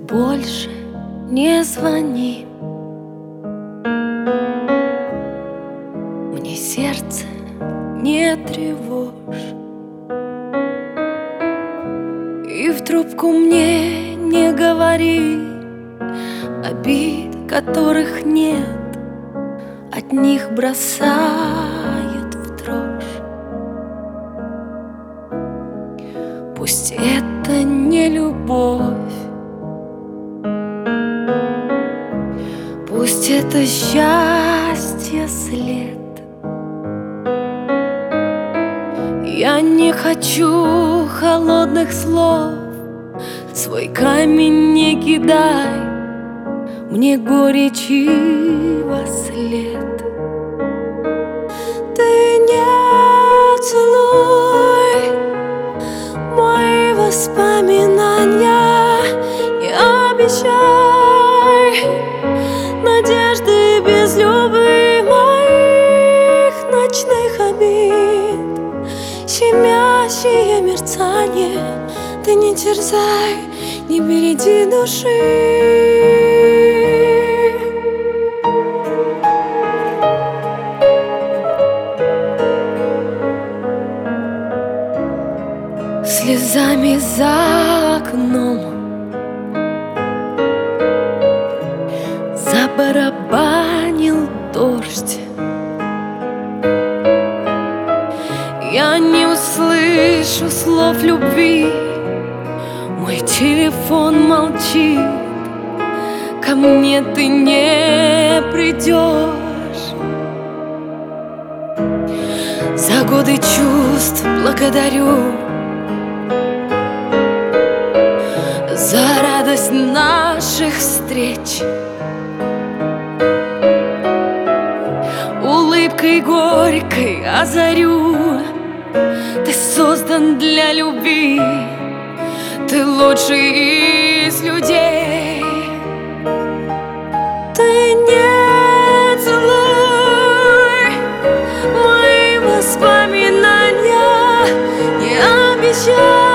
больше не звони. Мне сердце не тревожь, и в трубку мне не говори обид, которых нет, от них бросает в дрожь. Пусть это не любовь, пусть это счастье след. Я не хочу холодных слов, свой камень не кидай мне горечи во след. Ты не целуй мои воспоминания, не обещай надежды без любви моих ночных обид. Щемящее мерцание, ты не терзай, не береди души. Слезами за окном забарабанил дождь. Я не услышу слов любви, мой телефон молчит, ко мне ты не придешь. За годы чувств благодарю, за радость наших встреч. Улыбкой горькой озарю, ты создан для любви, ты лучший из людей. Ты не целуй мои воспоминания, не обещай